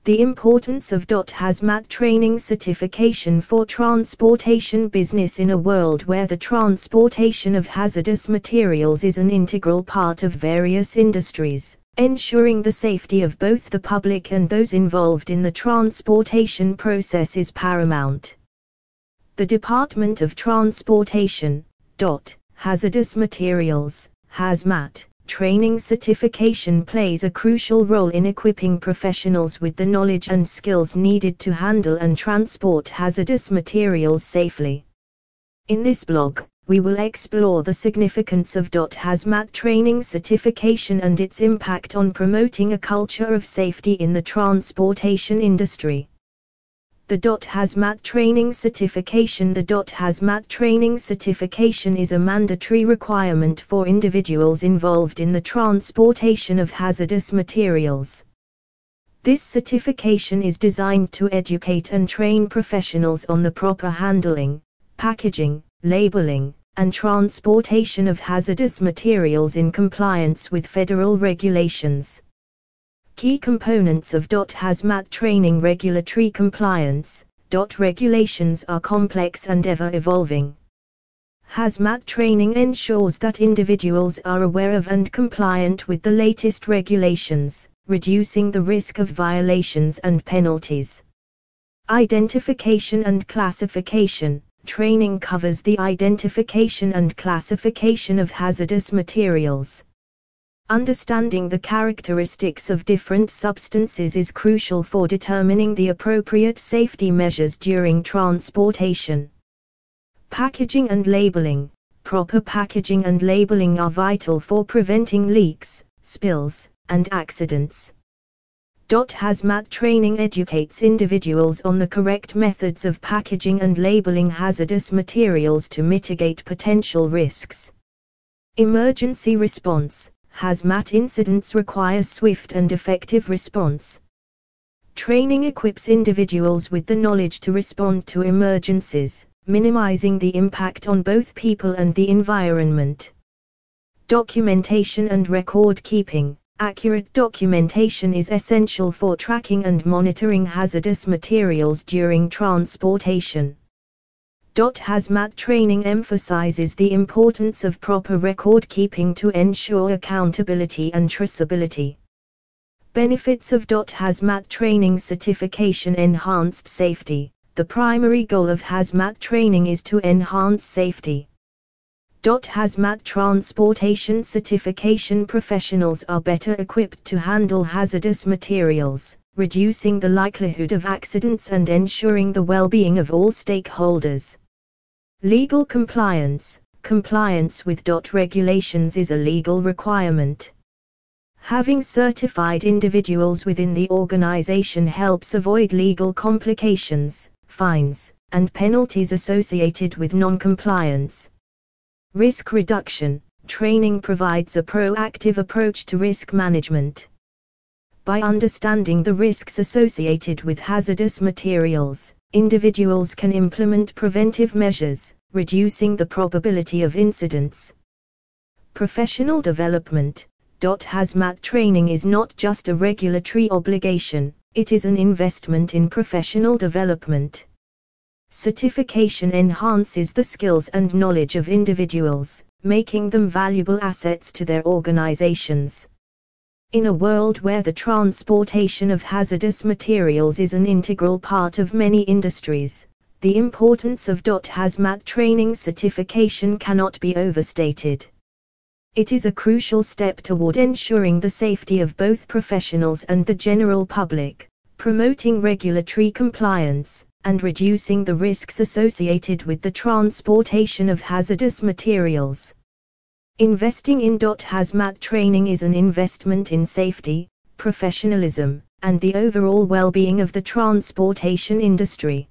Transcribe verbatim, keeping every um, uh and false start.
The importance of hazmat training certification for transportation business in a world where the transportation of hazardous materials is an integral part of various industries, ensuring the safety of both the public and those involved in the transportation process is paramount. The Department of Transportation, Hazardous Materials, Hazmat, training certification plays a crucial role in equipping professionals with the knowledge and skills needed to handle and transport hazardous materials safely. In this blog, we will explore the significance of hazmat training certification and its impact on promoting a culture of safety in the transportation industry. The hazmat training certification The hazmat training certification is a mandatory requirement for individuals involved in the transportation of hazardous materials. This certification is designed to educate and train professionals on the proper handling, packaging, labeling, and transportation of hazardous materials in compliance with federal regulations. Key components of hazmat training: regulatory compliance. Regulations are complex and ever-evolving. Hazmat training ensures that individuals are aware of and compliant with the latest regulations, reducing the risk of violations and penalties. Identification and classification. Training covers the identification and classification of hazardous materials. Understanding the characteristics of different substances is crucial for determining the appropriate safety measures during transportation. Packaging and labeling. Proper packaging and labeling are vital for preventing leaks, spills, and accidents. Hazmat training educates individuals on the correct methods of packaging and labeling hazardous materials to mitigate potential risks. Emergency response. Hazmat incidents require swift and effective response. Training equips individuals with the knowledge to respond to emergencies, minimizing the impact on both people and the environment. Documentation and record keeping. Accurate documentation is essential for tracking and monitoring hazardous materials during transportation. Hazmat training emphasizes the importance of proper record keeping to ensure accountability and traceability. Benefits of hazmat training certification. Enhanced safety. The primary goal of hazmat training is to enhance safety. Hazmat transportation certification professionals are better equipped to handle hazardous materials, reducing the likelihood of accidents and ensuring the well-being of all stakeholders. Legal compliance. Compliance with regulations is a legal requirement. Having certified individuals within the organization helps avoid legal complications, fines, and penalties associated with non-compliance. Risk reduction. Training provides a proactive approach to risk management. By understanding the risks associated with hazardous materials, individuals can implement preventive measures, reducing the probability of incidents. Professional development. Hazmat training is not just a regulatory obligation, it is an investment in professional development. Certification enhances the skills and knowledge of individuals, making them valuable assets to their organizations. In a world where the transportation of hazardous materials is an integral part of many industries, the importance of hazmat training certification cannot be overstated. It is a crucial step toward ensuring the safety of both professionals and the general public, promoting regulatory compliance, and reducing the risks associated with the transportation of hazardous materials. Investing in hazmat training is an investment in safety, professionalism, and the overall well-being of the transportation industry.